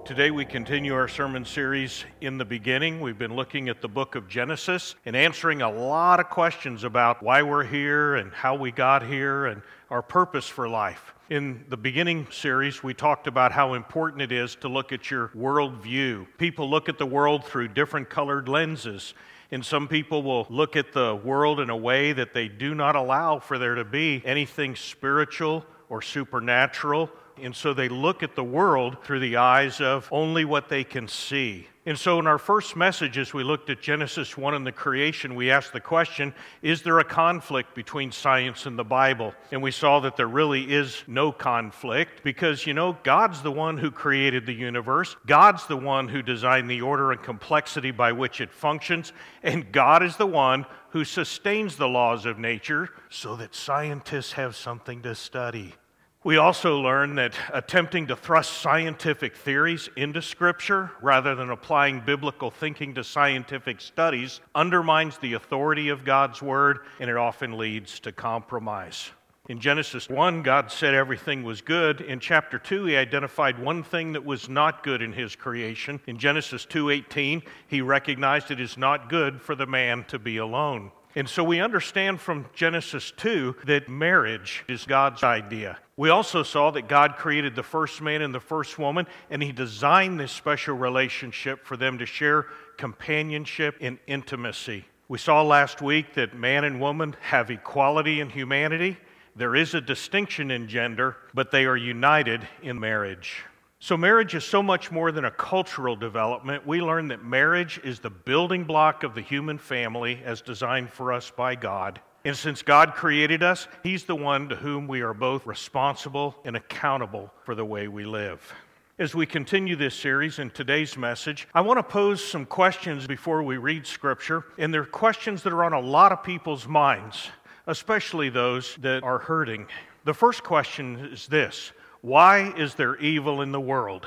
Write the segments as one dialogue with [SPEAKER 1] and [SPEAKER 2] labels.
[SPEAKER 1] Today we continue our sermon series, In the Beginning. We've been looking at the book of Genesis and answering a lot of questions about why we're here and how we got here and our purpose for life. In the beginning series, we talked about how important it is to look at your worldview. People look at the world through different colored lenses, and some people will look at the world in a way that they do not allow for there to be anything spiritual or supernatural. And so they look at the world through the eyes of only what they can see. And so in our first message, as we looked at Genesis 1 and the creation, we asked the question, is there a conflict between science and the Bible? And we saw that there really is no conflict because, God's the one who created the universe. God's the one who designed the order and complexity by which it functions. And God is the one who sustains the laws of nature so that scientists have something to study. We also learned that attempting to thrust scientific theories into Scripture rather than applying biblical thinking to scientific studies undermines the authority of God's Word, and it often leads to compromise. In Genesis 1, God said everything was good. In chapter 2, He identified one thing that was not good in His creation. In Genesis 2:18, He recognized it is not good for the man to be alone. And so we understand from Genesis 2 that marriage is God's idea. We also saw that God created the first man and the first woman, and He designed this special relationship for them to share companionship and intimacy. We saw last week that man and woman have equality in humanity. There is a distinction in gender, but they are united in marriage. So marriage is so much more than a cultural development. We learn that marriage is the building block of the human family as designed for us by God. And since God created us, He's the one to whom we are both responsible and accountable for the way we live. As we continue this series in today's message, I want to pose some questions before we read Scripture, and they're questions that are on a lot of people's minds, especially those that are hurting. The first question is this: why is there evil in the world?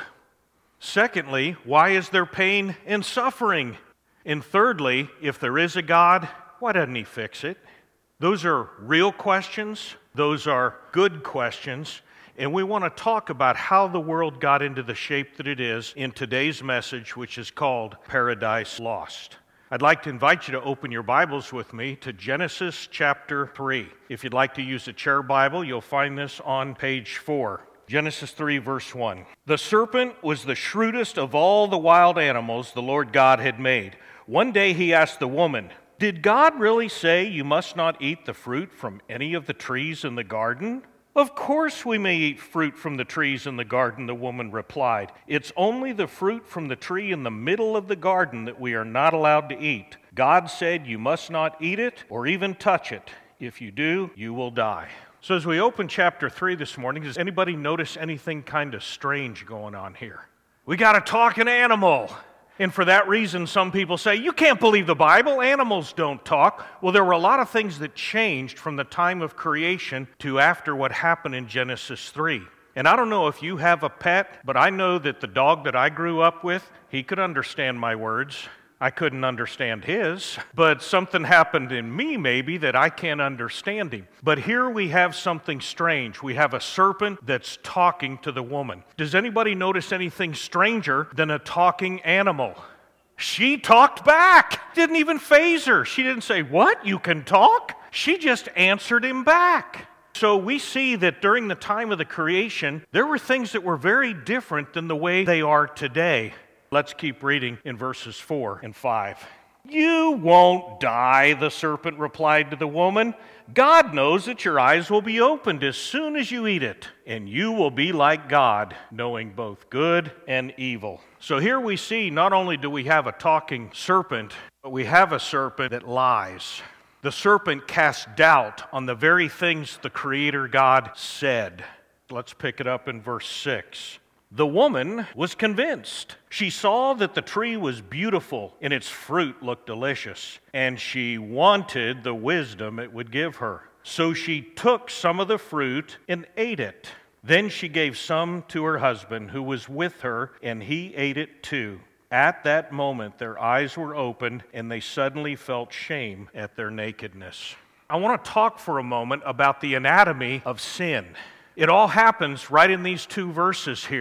[SPEAKER 1] Secondly, why is there pain and suffering? And thirdly, if there is a God, why doesn't He fix it? Those are real questions. Those are good questions. And we want to talk about how the world got into the shape that it is in today's message, which is called Paradise Lost. I'd like to invite you to open your Bibles with me to Genesis chapter 3. If you'd like to use a chair Bible, you'll find this on page 4. Genesis 3, verse 1. The serpent was the shrewdest of all the wild animals the Lord God had made. One day He asked the woman, "Did God really say you must not eat the fruit from any of the trees in the garden?" "Of course we may eat fruit from the trees in the garden," the woman replied. "It's only the fruit from the tree in the middle of the garden that we are not allowed to eat. God said you must not eat it or even touch it. If you do, you will die." So as we open chapter 3 this morning, does anybody notice anything kind of strange going on here? We got a talking animal. And for that reason, some people say, you can't believe the Bible, animals don't talk. Well, there were a lot of things that changed from the time of creation to after what happened in Genesis 3. And I don't know if you have a pet, but I know that the dog that I grew up with, he could understand my words. I couldn't understand his, but something happened in me maybe that I can't understand him. But here we have something strange. We have a serpent that's talking to the woman. Does anybody notice anything stranger than a talking animal? She talked back. Didn't even faze her. She didn't say, "What? You can talk?" She just answered him back. So we see that during the time of the creation, there were things that were very different than the way they are today. Let's keep reading in verses 4 and 5. "You won't die," the serpent replied to the woman. "God knows that your eyes will be opened as soon as you eat it, and you will be like God, knowing both good and evil." So here we see not only do we have a talking serpent, but we have a serpent that lies. The serpent casts doubt on the very things the Creator God said. Let's pick it up in verse 6. "The woman was convinced. She saw that the tree was beautiful and its fruit looked delicious, and she wanted the wisdom it would give her. So she took some of the fruit and ate it. Then she gave some to her husband who was with her, and he ate it too. At that moment their eyes were opened, and they suddenly felt shame at their nakedness." I want to talk for a moment about the anatomy of sin. It all happens right in these two verses here.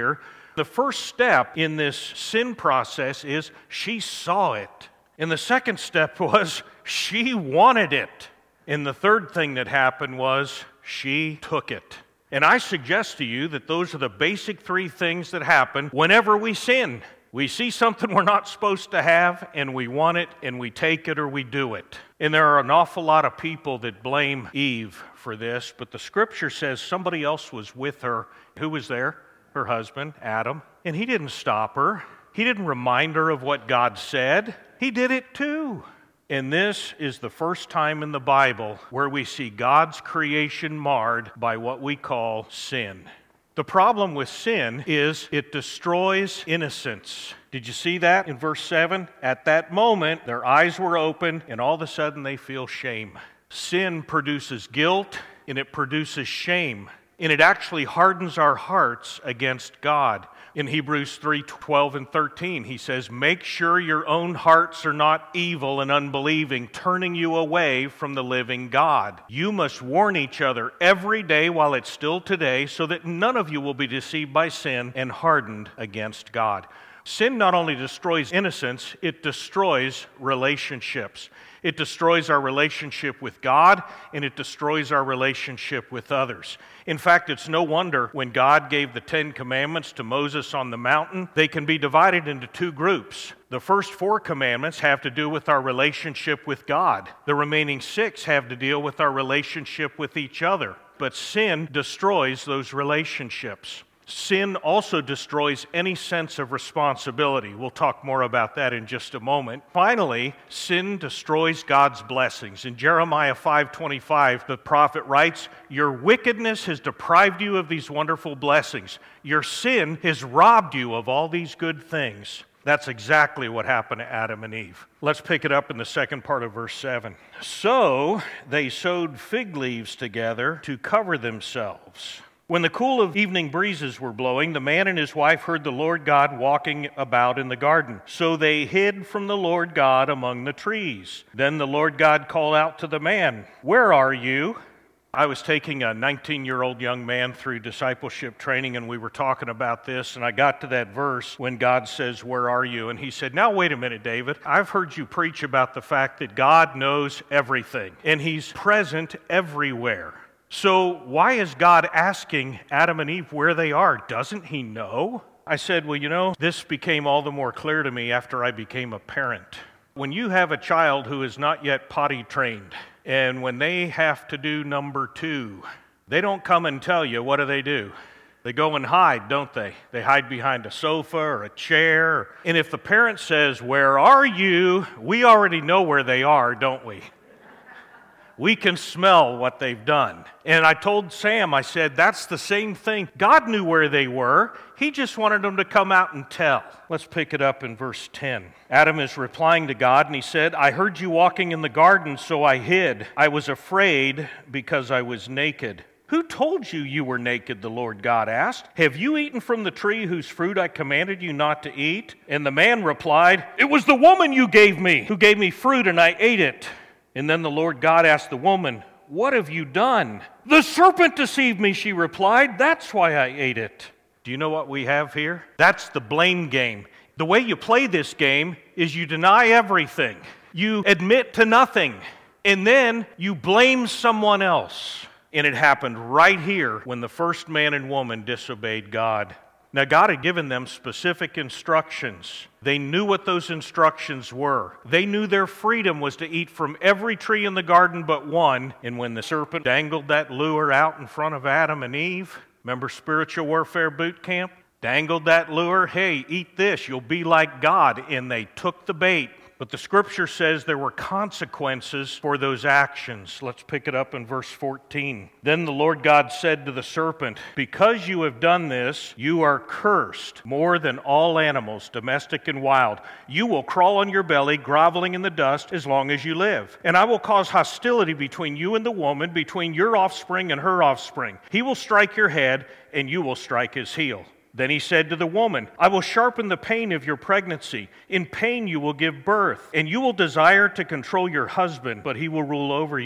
[SPEAKER 1] The first step in this sin process is she saw it. And the second step was she wanted it. And the third thing that happened was she took it. And I suggest to you that those are the basic three things that happen whenever we sin. We see something we're not supposed to have, and we want it, and we take it or we do it. And there are an awful lot of people that blame Eve for this, but the scripture says somebody else was with her. Who was there? Her husband, Adam. And he didn't stop her. He didn't remind her of what God said. He did it too. And this is the first time in the Bible where we see God's creation marred by what we call sin. The problem with sin is it destroys innocence. Did you see that in verse 7? At that moment, their eyes were open, and all of a sudden they feel shame. Sin produces guilt, and it produces shame. And it actually hardens our hearts against God. In Hebrews 3:12 and 13, he says, "Make sure your own hearts are not evil and unbelieving, turning you away from the living God. You must warn each other every day while it's still today, so that none of you will be deceived by sin and hardened against God." Sin not only destroys innocence, it destroys relationships. It destroys our relationship with God, and it destroys our relationship with others. In fact, it's no wonder when God gave the 10 Commandments to Moses on the mountain, they can be divided into two groups. The first 4 commandments have to do with our relationship with God. The remaining 6 have to deal with our relationship with each other. But sin destroys those relationships. Sin also destroys any sense of responsibility. We'll talk more about that in just a moment. Finally, sin destroys God's blessings. In Jeremiah 5:25, the prophet writes, "Your wickedness has deprived you of these wonderful blessings. Your sin has robbed you of all these good things." That's exactly what happened to Adam and Eve. Let's pick it up in the second part of verse 7. "So they sewed fig leaves together to cover themselves. When the cool of evening breezes were blowing, the man and his wife heard the Lord God walking about in the garden. So they hid from the Lord God among the trees. Then the Lord God called out to the man, 'Where are you?' I was taking a 19-year-old young man through discipleship training, and we were talking about this, and I got to that verse when God says, 'Where are you?' And he said, 'Now wait a minute, David. I've heard you preach about the fact that God knows everything, and He's present everywhere. So why is God asking Adam and Eve where they are? Doesn't He know?' I said, 'Well, this became all the more clear to me after I became a parent. When you have a child who is not yet potty trained, and when they have to do number 2, they don't come and tell you. What do? They go and hide, don't they? They hide behind a sofa or a chair. And if the parent says, 'Where are you?' we already know where they are, don't we? We can smell what they've done. And I told Sam, I said, that's the same thing. God knew where they were. He just wanted them to come out and tell." Let's pick it up in verse 10. Adam is replying to God, and he said, "I heard you walking in the garden, so I hid. I was afraid because I was naked." "Who told you you were naked?" the Lord God asked. "Have you eaten from the tree whose fruit I commanded you not to eat?" And the man replied, "It was the woman you gave me, who gave me fruit, and I ate it." And then the Lord God asked the woman, "What have you done?" "The serpent deceived me," she replied. "That's why I ate it." Do you know what we have here? That's the blame game. The way you play this game is you deny everything. You admit to nothing. And then you blame someone else. And it happened right here when the first man and woman disobeyed God. Now, God had given them specific instructions. They knew what those instructions were. They knew their freedom was to eat from every tree in the garden but one. And when the serpent dangled that lure out in front of Adam and Eve, remember Spiritual Warfare Boot Camp? Dangled that lure, "Hey, eat this, you'll be like God." And they took the bait. But the scripture says there were consequences for those actions. Let's pick it up in verse 14. Then the Lord God said to the serpent, "Because you have done this, you are cursed more than all animals, domestic and wild. You will crawl on your belly, groveling in the dust, as long as you live. And I will cause hostility between you and the woman, between your offspring and her offspring. He will strike your head, and you will strike his heel." Then he said to the woman, "I will sharpen the pain of your pregnancy. In pain you will give birth, and you will desire to control your husband, but he will rule over you."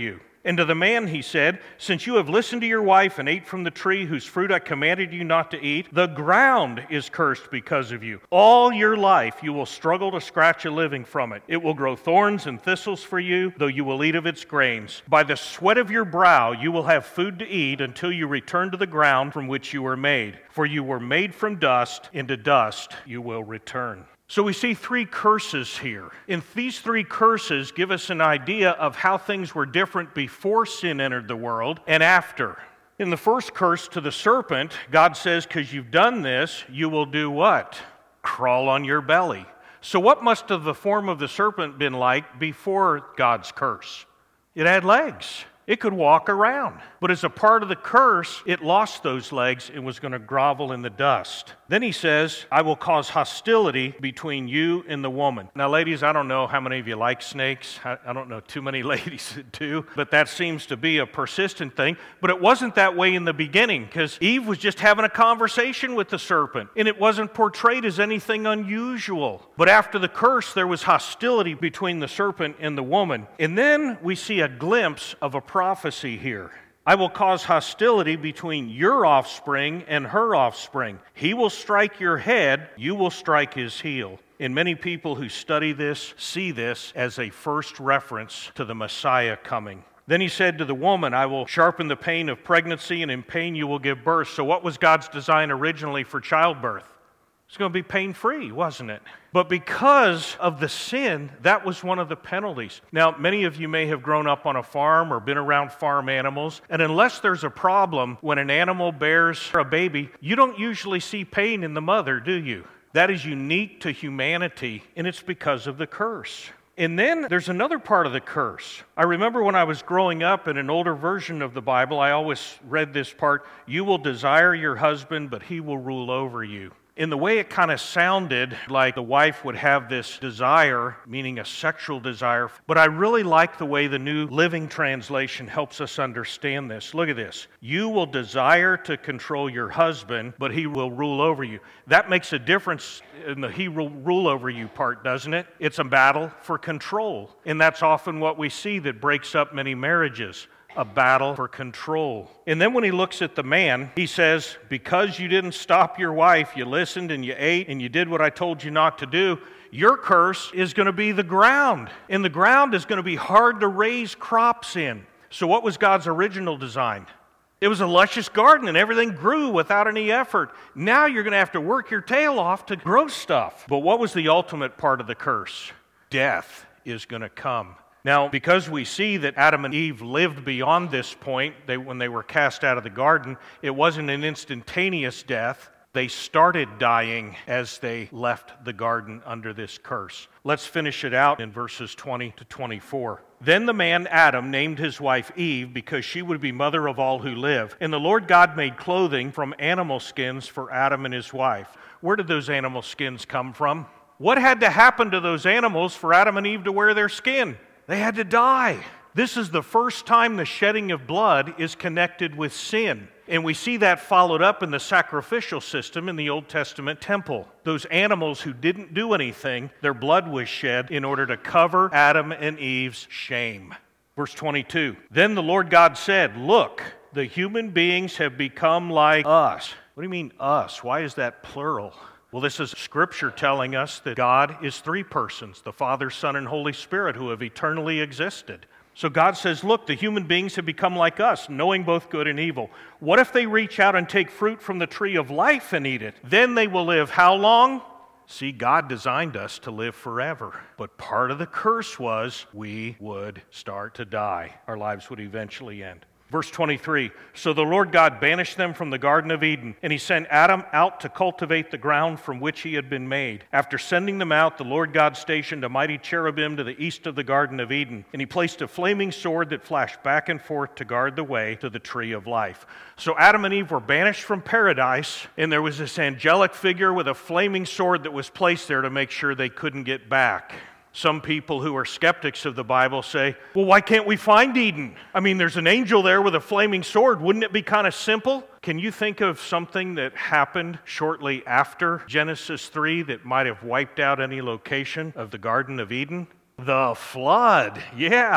[SPEAKER 1] And to the man he said, since you have listened to your wife and ate from the tree whose fruit I commanded you not to eat, the ground is cursed because of you. All your life you will struggle to scratch a living from it. It will grow thorns and thistles for you, though you will eat of its grains. By the sweat of your brow you will have food to eat until you return to the ground from which you were made. For you were made from dust, and to dust you will return. So we see three curses here. And these three curses give us an idea of how things were different before sin entered the world and after. In the first curse to the serpent, God says, because you've done this, you will do what? Crawl on your belly. So what must have the form of the serpent been like before God's curse? It had legs. It could walk around. But as a part of the curse, it lost those legs and was going to grovel in the dust. Then he says, I will cause hostility between you and the woman. Now, ladies, I don't know how many of you like snakes. I don't know too many ladies that do, but that seems to be a persistent thing. But it wasn't that way in the beginning, because Eve was just having a conversation with the serpent, and it wasn't portrayed as anything unusual. But after the curse, there was hostility between the serpent and the woman. And then we see a glimpse of a prophecy here. I will cause hostility between your offspring and her offspring. He will strike your head, you will strike his heel. And many people who study this see this as a first reference to the Messiah coming. Then he said to the woman, I will sharpen the pain of pregnancy, and in pain you will give birth. So what was God's design originally for childbirth? It's going to be pain-free, wasn't it? But because of the sin, that was one of the penalties. Now, many of you may have grown up on a farm or been around farm animals, and unless there's a problem when an animal bears a baby, you don't usually see pain in the mother, do you? That is unique to humanity, and it's because of the curse. And then there's another part of the curse. I remember when I was growing up in an older version of the Bible, I always read this part, you will desire your husband, but he will rule over you. In the way it kind of sounded like the wife would have this desire, meaning a sexual desire, but I really like the way the New Living Translation helps us understand this. Look at this. You will desire to control your husband, but he will rule over you. That makes a difference in the he will rule over you part, doesn't it? It's a battle for control, and that's often what we see that breaks up many marriages. A battle for control. And then when he looks at the man, he says, because you didn't stop your wife, you listened and you ate and you did what I told you not to do, your curse is going to be the ground. And the ground is going to be hard to raise crops in. So what was God's original design? It was a luscious garden and everything grew without any effort. Now you're going to have to work your tail off to grow stuff. But what was the ultimate part of the curse? Death is going to come. Now, because we see that Adam and Eve lived beyond this point, when they were cast out of the garden, it wasn't an instantaneous death. They started dying as they left the garden under this curse. Let's finish it out in verses 20 to 24. Then the man Adam named his wife Eve because she would be mother of all who live. And the Lord God made clothing from animal skins for Adam and his wife. Where did those animal skins come from? What had to happen to those animals for Adam and Eve to wear their skin? They had to die. This is the first time the shedding of blood is connected with sin. And we see that followed up in the sacrificial system in the Old Testament temple. Those animals who didn't do anything, their blood was shed in order to cover Adam and Eve's shame. Verse 22, then the Lord God said, look, the human beings have become like us. What do you mean us? Why is that plural? Well, this is Scripture telling us that God is three persons, the Father, Son, and Holy Spirit, who have eternally existed. So God says, look, the human beings have become like us, knowing both good and evil. What if they reach out and take fruit from the tree of life and eat it? Then they will live how long? See, God designed us to live forever. But part of the curse was we would start to die. Our lives would eventually end. Verse 23, so the Lord God banished them from the Garden of Eden, and he sent Adam out to cultivate the ground from which he had been made. After sending them out, the Lord God stationed a mighty cherubim to the east of the Garden of Eden, and he placed a flaming sword that flashed back and forth to guard the way to the tree of life. So Adam and Eve were banished from paradise, and there was this angelic figure with a flaming sword that was placed there to make sure they couldn't get back. Some people who are skeptics of the Bible say, well, why can't we find Eden? I mean, there's an angel there with a flaming sword. Wouldn't it be kind of simple? Can you think of something that happened shortly after Genesis 3 that might have wiped out any location of the Garden of Eden? The flood. Yeah.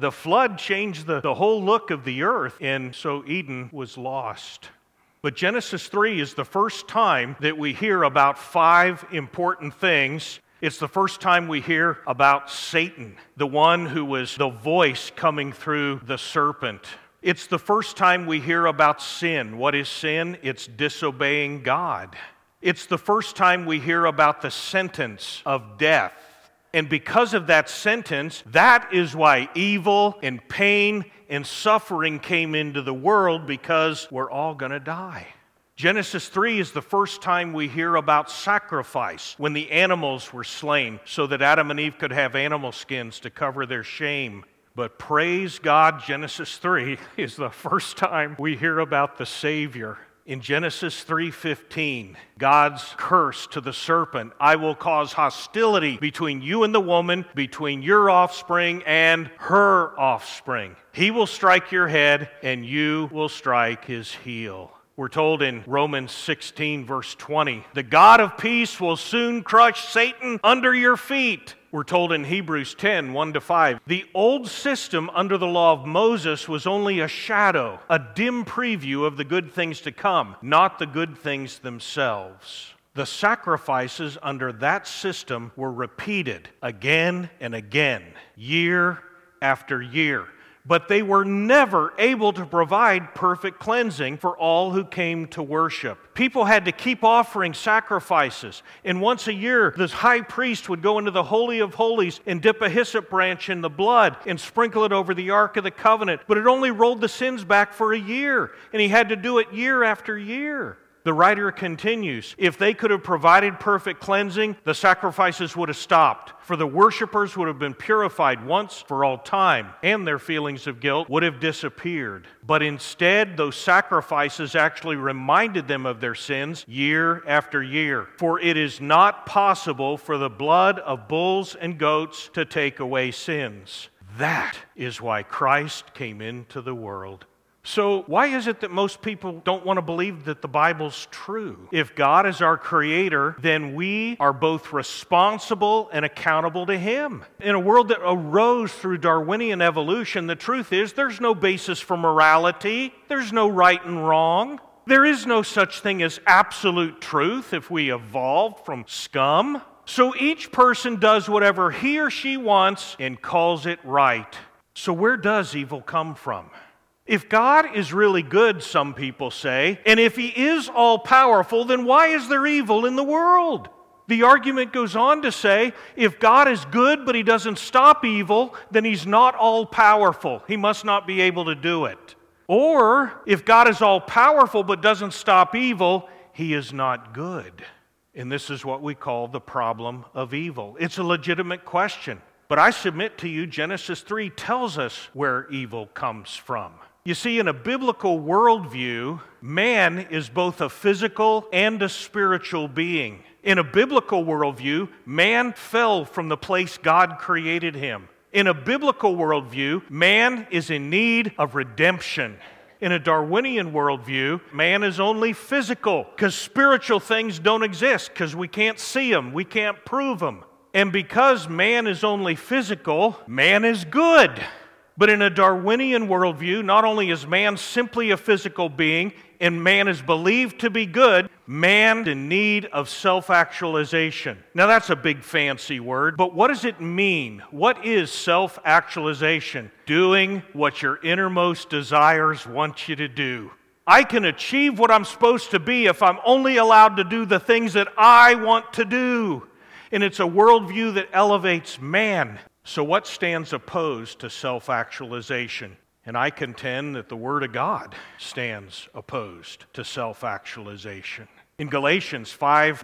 [SPEAKER 1] The flood changed the whole look of the earth, and so Eden was lost. But Genesis 3 is the first time that we hear about 5 important things. It's the first time we hear about Satan, the one who was the voice coming through the serpent. It's the first time we hear about sin. What is sin? It's disobeying God. It's the first time we hear about the sentence of death. And because of that sentence, that is why evil and pain and suffering came into the world, because we're all going to die. Genesis 3 is the first time we hear about sacrifice, when the animals were slain so that Adam and Eve could have animal skins to cover their shame. But praise God, Genesis 3 is the first time we hear about the Savior. In Genesis 3:15, God's curse to the serpent, I will cause hostility between you and the woman, between your offspring and her offspring. He will strike your head, and you will strike his heel. We're told in Romans 16, verse 20, the God of peace will soon crush Satan under your feet. We're told in Hebrews 10, 1-5, the old system under the law of Moses was only a shadow, a dim preview of the good things to come, not the good things themselves. The sacrifices under that system were repeated again and again, year after year. But they were never able to provide perfect cleansing for all who came to worship. People had to keep offering sacrifices. And once a year, the high priest would go into the Holy of Holies and dip a hyssop branch in the blood and sprinkle it over the Ark of the Covenant. But it only rolled the sins back for a year. And he had to do it year after year. The writer continues, if they could have provided perfect cleansing, the sacrifices would have stopped, for the worshipers would have been purified once for all time, and their feelings of guilt would have disappeared. But instead, those sacrifices actually reminded them of their sins year after year. For it is not possible for the blood of bulls and goats to take away sins. That is why Christ came into the world. So why is it that most people don't want to believe that the Bible's true? If God is our creator, then we are both responsible and accountable to Him. In a world that arose through Darwinian evolution, the truth is there's no basis for morality. There's no right and wrong. There is no such thing as absolute truth if we evolved from scum. So each person does whatever he or she wants and calls it right. So where does evil come from? If God is really good, some people say, and if He is all-powerful, then why is there evil in the world? The argument goes on to say, if God is good but He doesn't stop evil, then He's not all-powerful. He must not be able to do it. Or, if God is all-powerful but doesn't stop evil, He is not good. And this is what we call the problem of evil. It's a legitimate question. But I submit to you, Genesis 3 tells us where evil comes from. You see, in a biblical worldview, man is both a physical and a spiritual being. In a biblical worldview, man fell from the place God created him. In a biblical worldview, man is in need of redemption. In a Darwinian worldview, man is only physical because spiritual things don't exist because we can't see them, we can't prove them. And because man is only physical, man is good. But in a Darwinian worldview, not only is man simply a physical being, and man is believed to be good, man is in need of self-actualization. Now that's a big fancy word, but what does it mean? What is self-actualization? Doing what your innermost desires want you to do. I can achieve what I'm supposed to be if I'm only allowed to do the things that I want to do. And it's a worldview that elevates man. So what stands opposed to self-actualization? And I contend that the Word of God stands opposed to self-actualization. In Galatians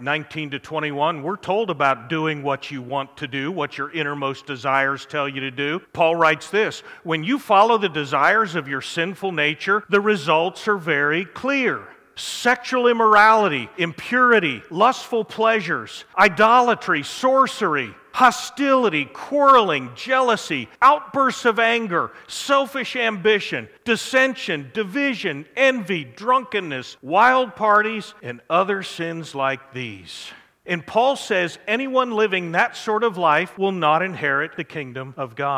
[SPEAKER 1] 5:19-21, we're told about doing what you want to do, what your innermost desires tell you to do. Paul writes this, when you follow the desires of your sinful nature, the results are very clear. Sexual immorality, impurity, lustful pleasures, idolatry, sorcery, hostility, quarreling, jealousy, outbursts of anger, selfish ambition, dissension, division, envy, drunkenness, wild parties, and other sins like these. And Paul says anyone living that sort of life will not inherit the kingdom of God.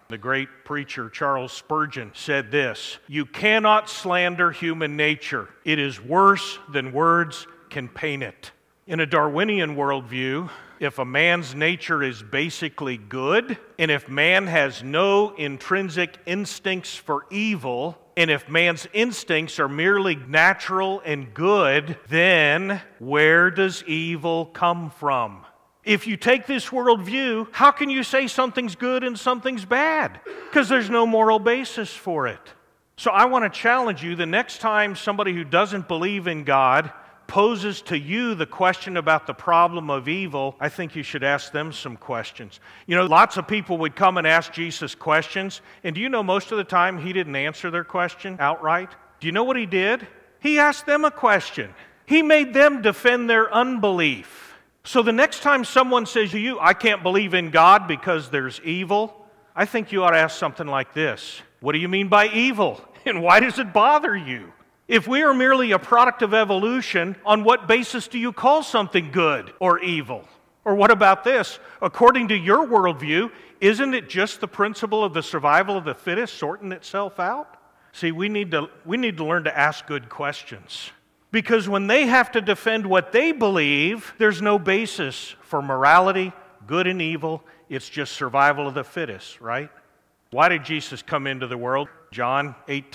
[SPEAKER 1] The great preacher Charles Spurgeon said this: "You cannot slander human nature. It is worse than words can paint it." In a Darwinian worldview, if a man's nature is basically good, and if man has no intrinsic instincts for evil, and if man's instincts are merely natural and good, then where does evil come from? If you take this worldview, how can you say something's good and something's bad? Because there's no moral basis for it. So I want to challenge you, the next time somebody who doesn't believe in God poses to you the question about the problem of evil, I think you should ask them some questions. You know, lots of people would come and ask Jesus questions, and do you know most of the time he didn't answer their question outright? Do you know what he did? He asked them a question. He made them defend their unbelief. So the next time someone says to you, "I can't believe in God because there's evil," I think you ought to ask something like this: what do you mean by evil? And why does it bother you? If we are merely a product of evolution, on what basis do you call something good or evil? Or what about this? According to your worldview, isn't it just the principle of the survival of the fittest sorting itself out? See, we need to learn to ask good questions. Because when they have to defend what they believe, there's no basis for morality, good and evil. It's just survival of the fittest, right? Why did Jesus come into the world? John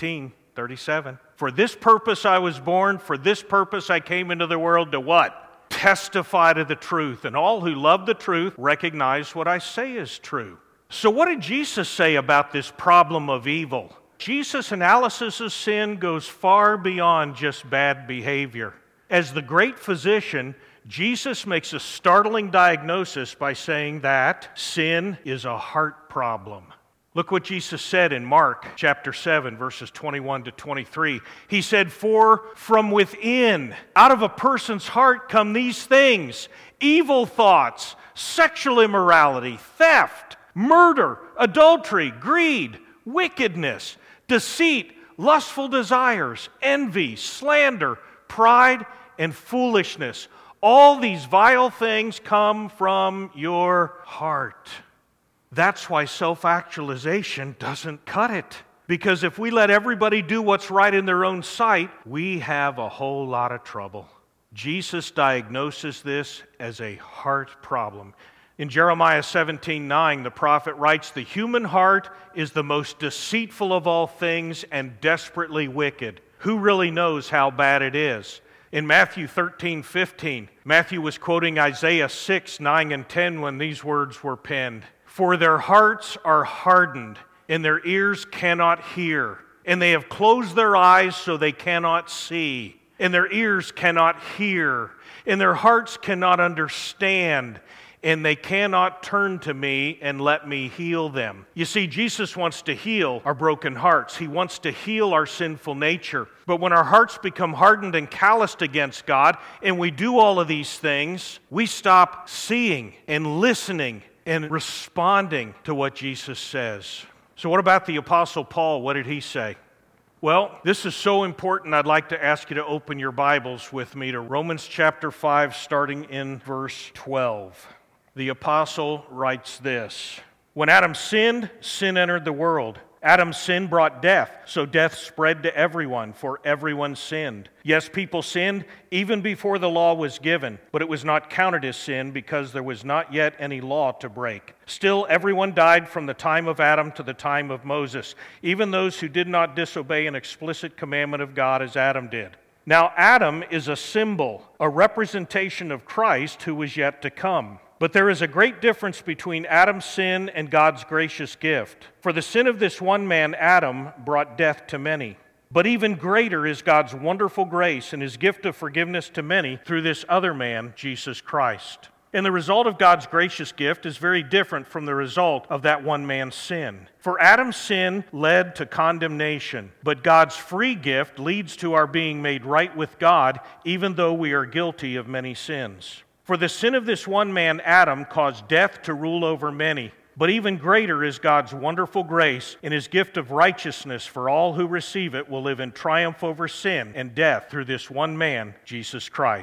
[SPEAKER 1] 18:37. "For this purpose I was born, for this purpose I came into the world," to what? Testify to the truth. And all who love the truth recognize what I say is true. So what did Jesus say about this problem of evil? Jesus' analysis of sin goes far beyond just bad behavior. As the great physician, Jesus makes a startling diagnosis by saying that sin is a heart problem. Look what Jesus said in Mark chapter 7, verses 21 to 23. He said, "For from within, out of a person's heart come these things: evil thoughts, sexual immorality, theft, murder, adultery, greed, wickedness, deceit, lustful desires, envy, slander, pride, and foolishness. All these vile things come from your heart." That's why self-actualization doesn't cut it. Because if we let everybody do what's right in their own sight, we have a whole lot of trouble. Jesus diagnoses this as a heart problem. In Jeremiah 17:9, the prophet writes, "The human heart is the most deceitful of all things and desperately wicked. Who really knows how bad it is?" In Matthew 13:15, Matthew was quoting Isaiah 6:9 and 10 when these words were penned. "For their hearts are hardened, and their ears cannot hear, and they have closed their eyes so they cannot see, and their ears cannot hear, and their hearts cannot understand, and they cannot turn to me and let me heal them." You see, Jesus wants to heal our broken hearts. He wants to heal our sinful nature. But when our hearts become hardened and calloused against God, and we do all of these things, we stop seeing and listening and responding to what Jesus says. So what about the Apostle Paul? What did he say? Well, this is so important, I'd like to ask you to open your Bibles with me to Romans chapter 5, starting in verse 12. The apostle writes this: "When Adam sinned, sin entered the world. Adam's sin brought death, so death spread to everyone, for everyone sinned. Yes, people sinned even before the law was given, but it was not counted as sin because there was not yet any law to break. Still, everyone died from the time of Adam to the time of Moses, even those who did not disobey an explicit commandment of God as Adam did. Now, Adam is a symbol, a representation of Christ who was yet to come. But there is a great difference between Adam's sin and God's gracious gift. For the sin of this one man, Adam, brought death to many. But even greater is God's wonderful grace and His gift of forgiveness to many through this other man, Jesus Christ. And the result of God's gracious gift is very different from the result of that one man's sin. For Adam's sin led to condemnation, but God's free gift leads to our being made right with God, even though we are guilty of many sins. For the sin of this one man, Adam, caused death to rule over many. But even greater is God's wonderful grace and His gift of righteousness for all who receive it will live in triumph over sin and death through this one man, Jesus Christ.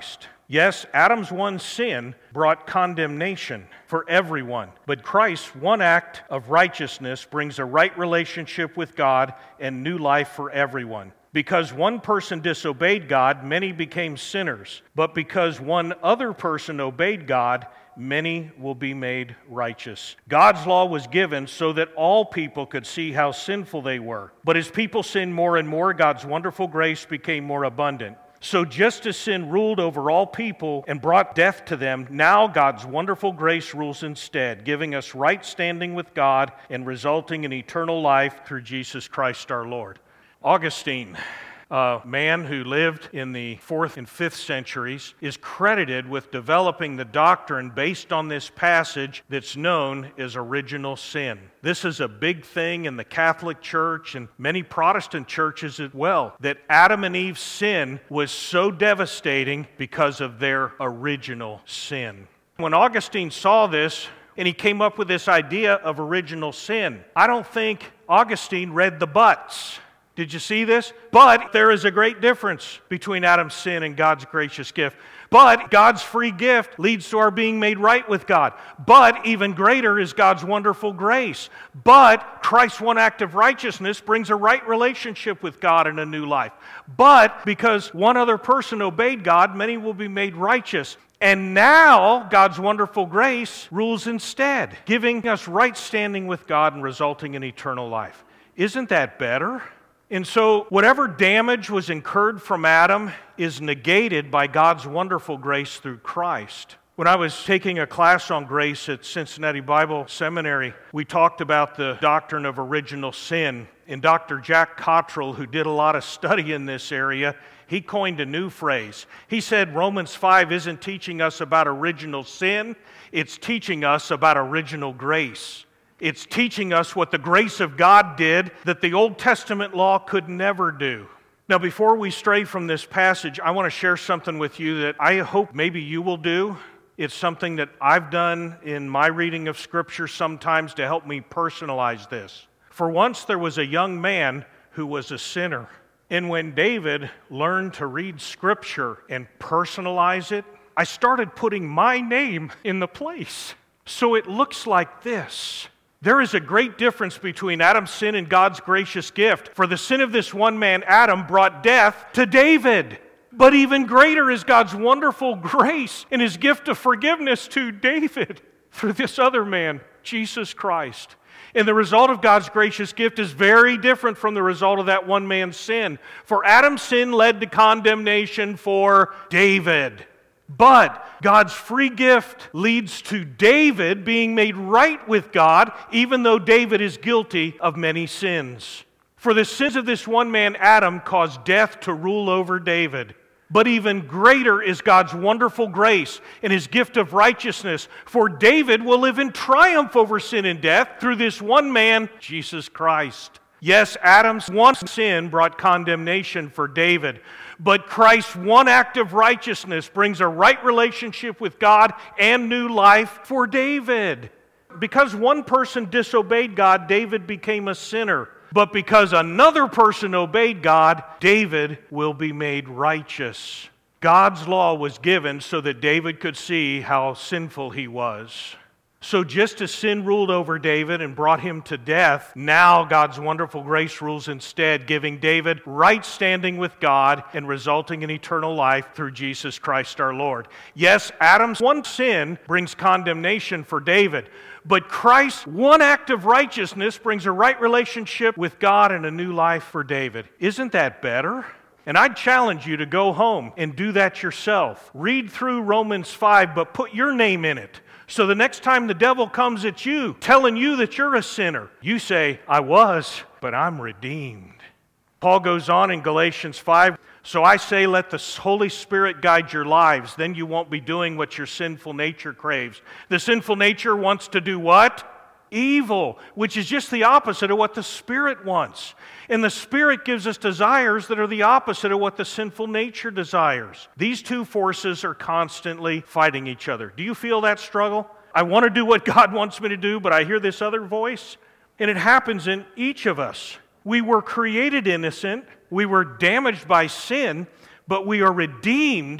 [SPEAKER 1] Yes, Adam's one sin brought condemnation for everyone, but Christ's one act of righteousness brings a right relationship with God and new life for everyone. Because one person disobeyed God, many became sinners. But because one other person obeyed God, many will be made righteous. God's law was given so that all people could see how sinful they were. But as people sinned more and more, God's wonderful grace became more abundant. So just as sin ruled over all people and brought death to them, now God's wonderful grace rules instead, giving us right standing with God and resulting in eternal life through Jesus Christ our Lord. Augustine, a man who lived in the 4th and 5th centuries, is credited with developing the doctrine based on this passage that's known as original sin. This is a big thing in the Catholic Church and many Protestant churches as well, that Adam and Eve's sin was so devastating because of their original sin. When Augustine saw this, and he came up with this idea of original sin, I don't think Augustine read the buts. Did you see this? But there is a great difference between Adam's sin and God's gracious gift. But God's free gift leads to our being made right with God. But even greater is God's wonderful grace. But Christ's one act of righteousness brings a right relationship with God and a new life. But because one other person obeyed God, many will be made righteous. And now God's wonderful grace rules instead, giving us right standing with God and resulting in eternal life. Isn't that better? And so whatever damage was incurred from Adam is negated by God's wonderful grace through Christ. When I was taking a class on grace at Cincinnati Bible Seminary, we talked about the doctrine of original sin. And Dr. Jack Cottrell, who did a lot of study in this area, he coined a new phrase. He said Romans 5 isn't teaching us about original sin, it's teaching us about original grace. It's teaching us what the grace of God did that the Old Testament law could never do. Now, before we stray from this passage, I want to share something with you that I hope maybe you will do. It's something that I've done in my reading of Scripture sometimes to help me personalize this. For once, there was a young man who was a sinner. And when David learned to read Scripture and personalize it, I started putting my name in the place. So it looks like this. There is a great difference between Adam's sin and God's gracious gift. For the sin of this one man, Adam, brought death to David. But even greater is God's wonderful grace and His gift of forgiveness to David through this other man, Jesus Christ. And the result of God's gracious gift is very different from the result of that one man's sin. For Adam's sin led to condemnation for David. But God's free gift leads to David being made right with God, even though David is guilty of many sins. For the sins of this one man, Adam, caused death to rule over David. But even greater is God's wonderful grace and His gift of righteousness. For David will live in triumph over sin and death through this one man, Jesus Christ. Yes, Adam's one sin brought condemnation for David, but Christ's one act of righteousness brings a right relationship with God and new life for David. Because one person disobeyed God, David became a sinner. But because another person obeyed God, David will be made righteous. God's law was given so that David could see how sinful he was. So just as sin ruled over David and brought him to death, now God's wonderful grace rules instead, giving David right standing with God and resulting in eternal life through Jesus Christ our Lord. Yes, Adam's one sin brings condemnation for David, but Christ's one act of righteousness brings a right relationship with God and a new life for David. Isn't that better? And I'd challenge you to go home and do that yourself. Read through Romans 5, but put your name in it. So the next time the devil comes at you, telling you that you're a sinner, you say, I was, but I'm redeemed. Paul goes on in Galatians 5, so I say let the Holy Spirit guide your lives, then you won't be doing what your sinful nature craves. The sinful nature wants to do what? Evil, which is just the opposite of what the Spirit wants. And the Spirit gives us desires that are the opposite of what the sinful nature desires. These two forces are constantly fighting each other. Do you feel that struggle? I want to do what God wants me to do, but I hear this other voice. And it happens in each of us. We were created innocent. We were damaged by sin, but we are redeemed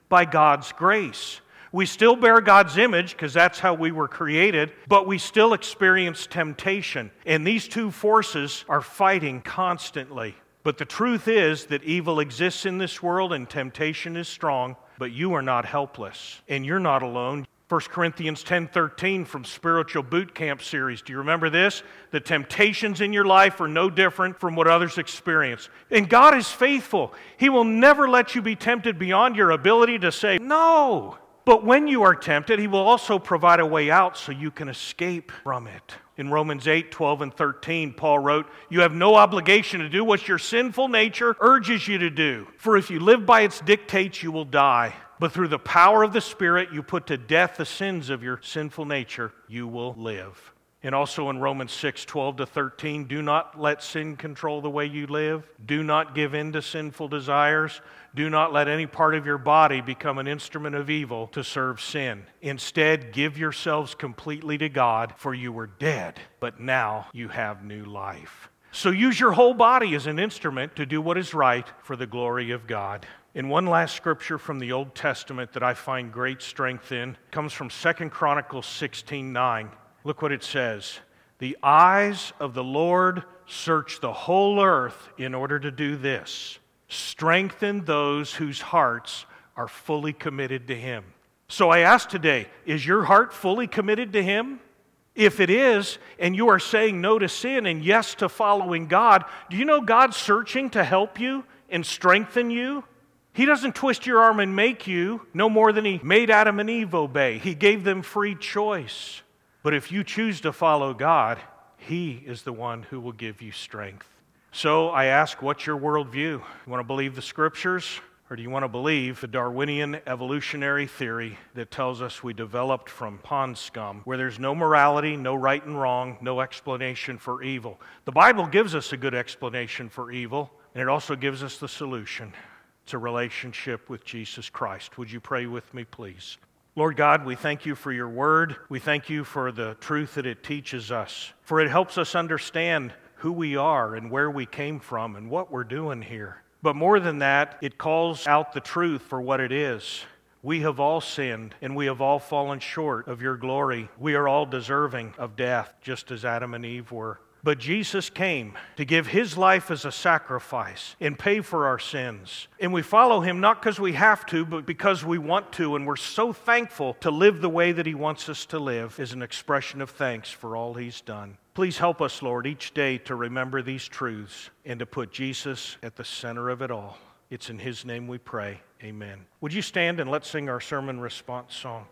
[SPEAKER 1] by God's grace. We still bear God's image because that's how we were created, but we still experience temptation. And these two forces are fighting constantly. But the truth is that evil exists in this world and temptation is strong, but you are not helpless and you're not alone. 1 Corinthians 10:13 from Spiritual Boot Camp series. Do you remember this? The temptations in your life are no different from what others experience. And God is faithful. He will never let you be tempted beyond your ability to say no. But when you are tempted, He will also provide a way out so you can escape from it. In Romans 8:12 and 13, Paul wrote, "You have no obligation to do what your sinful nature urges you to do. For if you live by its dictates, you will die. But through the power of the Spirit, you put to death the sins of your sinful nature, you will live." And also in Romans 6:12 to 13, do not let sin control the way you live. Do not give in to sinful desires. Do not let any part of your body become an instrument of evil to serve sin. Instead, give yourselves completely to God, for you were dead, but now you have new life. So use your whole body as an instrument to do what is right for the glory of God. And one last scripture from the Old Testament that I find great strength in comes from 2 Chronicles 16:9. Look what it says. The eyes of the Lord search the whole earth in order to do this. Strengthen those whose hearts are fully committed to Him. So I ask today, is your heart fully committed to Him? If it is, and you are saying no to sin and yes to following God, do you know God's searching to help you and strengthen you? He doesn't twist your arm and make you, no more than He made Adam and Eve obey. He gave them free choice. But if you choose to follow God, He is the one who will give you strength. So I ask, what's your worldview? You want to believe the Scriptures? Or do you want to believe the Darwinian evolutionary theory that tells us we developed from pond scum, where there's no morality, no right and wrong, no explanation for evil? The Bible gives us a good explanation for evil, and it also gives us the solution. It's a relationship with Jesus Christ. Would you pray with me, please? Lord God, we thank You for Your word. We thank You for the truth that it teaches us, for it helps us understand who we are and where we came from and what we're doing here. But more than that, it calls out the truth for what it is. We have all sinned and we have all fallen short of Your glory. We are all deserving of death, just as Adam and Eve were. But Jesus came to give His life as a sacrifice and pay for our sins. And we follow Him not because we have to, but because we want to. And we're so thankful to live the way that He wants us to live as an expression of thanks for all He's done. Please help us, Lord, each day to remember these truths and to put Jesus at the center of it all. It's in His name we pray. Amen. Would you stand and let's sing our sermon response song?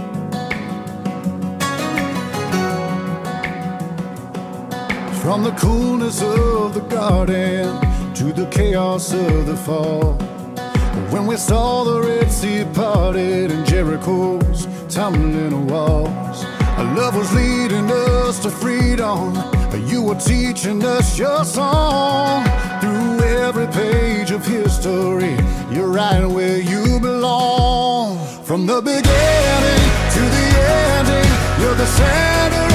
[SPEAKER 2] From the coolness of the garden to the chaos of the fall, when we saw the Red Sea parted and Jericho's tumbling walls, our love was leading us to freedom. You were teaching us Your song. Through every page of history, you're right where you belong. From the beginning to the ending, You're the center